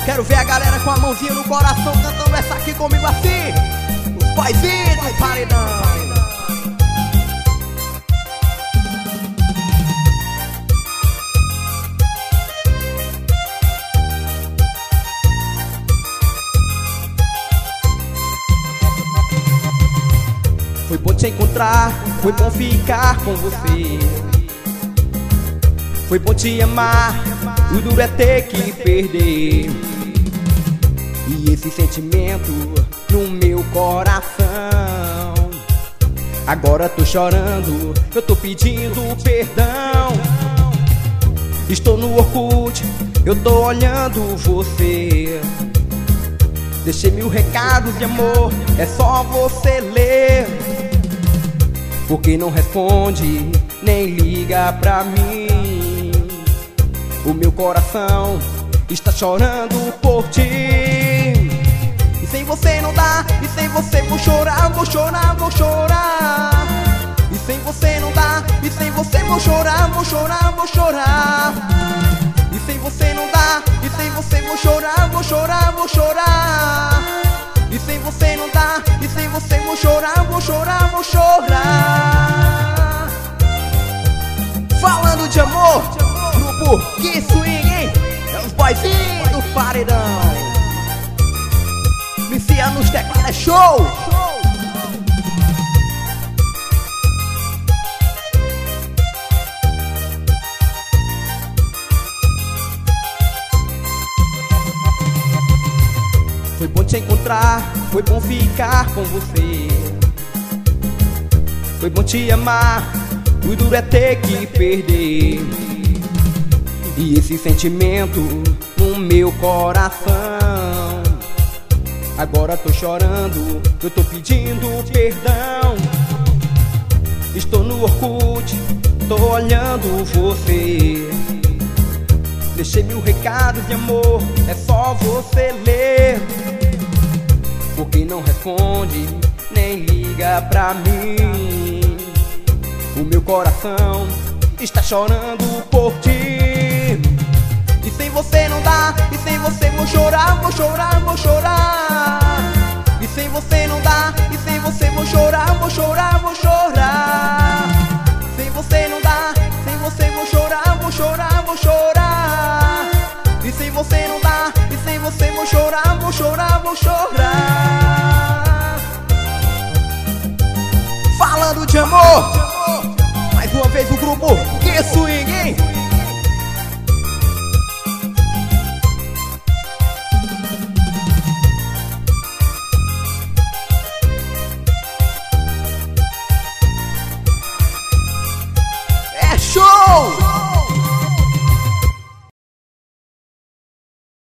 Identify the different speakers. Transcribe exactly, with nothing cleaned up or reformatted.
Speaker 1: Quero ver a galera com a mãozinha no coração cantando essa aqui comigo assim. Os paizinhos do paredão. Foi bom te encontrar, foi bom ficar com você. Foi bom te amar, o duro é ter que perder. E esse sentimento no meu coração, agora tô chorando, eu tô pedindo perdão. Estou no Orkut, eu tô olhando você. Deixei mil recados de amor, é só você ler. Porque não responde, nem liga pra mim. O meu coração está chorando por ti. E sem você não dá, e sem você vou chorar, vou chorar, vou chorar. E sem você não dá, e sem você vou chorar, vou chorar, vou chorar. E sem você não dá, e sem você vou chorar, vou chorar, vou chorar. E sem você não dá, e sem você vou chorar, vou chorar, vou chorar. Falando de amor, grupo Que Swing, hein? É os boyzinhos do paredão. Vicia nos teclados, é show! Foi bom te encontrar, foi bom ficar com você. Foi bom te amar, o duro é ter que perder. E esse sentimento no meu coração, agora tô chorando, eu tô pedindo perdão. Estou no Orkut, tô olhando você. Deixei mil recados de amor, é só você ler. Porque não responde, nem liga pra mim. O meu coração está chorando por ti. E sem você não dá, e sem você vou chorar, vou chorar, vou chorar. E sem você não dá, e sem você vou chorar, vou chorar, vou chorar. Sem você não dá, sem você vou chorar, vou chorar, vou chorar. E sem você não dá, e sem você vou chorar, vou chorar, vou chorar. Falando de amor, mais uma vez o grupo Que Swing, hein? É show!